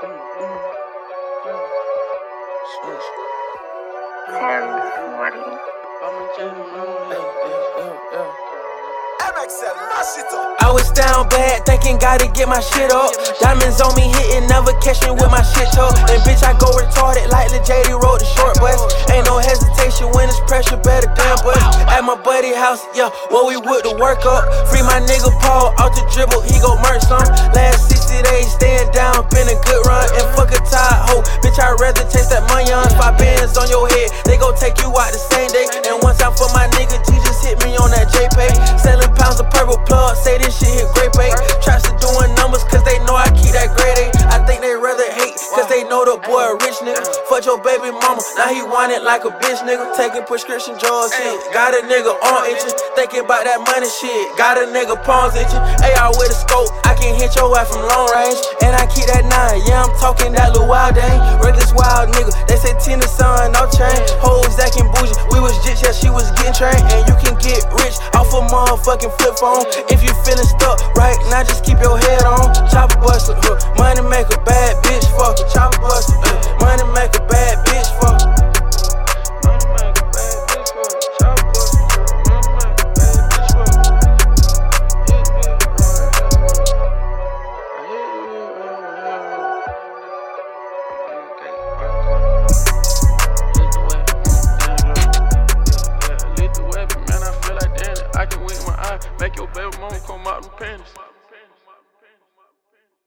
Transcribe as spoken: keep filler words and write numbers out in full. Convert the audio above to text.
I was down bad, thinking gotta get my shit up. Diamonds on me hitting, never catch me with my shit tucked. And bitch, I go retarded like Lil J D wrote the short bus. Ain't no hesitation when it's pressure, better damn bust. At my buddy house, yeah, what we would to work up. Free my nigga Paul out the dribble, he go merch some. Last sixty days, staying down, been a good run. And fuck a tired hoe, bitch, I'd rather chase that money on. Five bands on your head, they gon' take you out the same day. And one time for my nigga G, just hit me on that J-Pay. Selling pounds of purple plug, say this shit hit great pay. Traps to doing numbers cause they know I keep that grade A. I think they rather hate cause they know the boy a rich nigga. Fuck your baby mama, now he want it like a bitch nigga. Taking prescription drugs shit, got a nigga on itching. Thinking about that money shit, got a nigga palms itching. A R with a scope, I can hit your ass from long range. And I keep that nine, yeah I'm talking that little wild dang. Reckless wild nigga, they say ten the sun, no chain. Hoes acting bougie, we was jits, yeah she was getting trained. And you can get rich off a motherfucking flip phone. If you feeling stuck right now, just keep your head on. Chopper buster, huh? Money make a bad bitch fuck her. Chopper buster, uh, money make a bad bitch fuck her. Money make a bad bitch fuck her. Chopper buster, money make a bad bitch fuck her. Hit me Lit the weapon, man, I feel like Danny. I can wink my eye, make your baby mama come out them panties.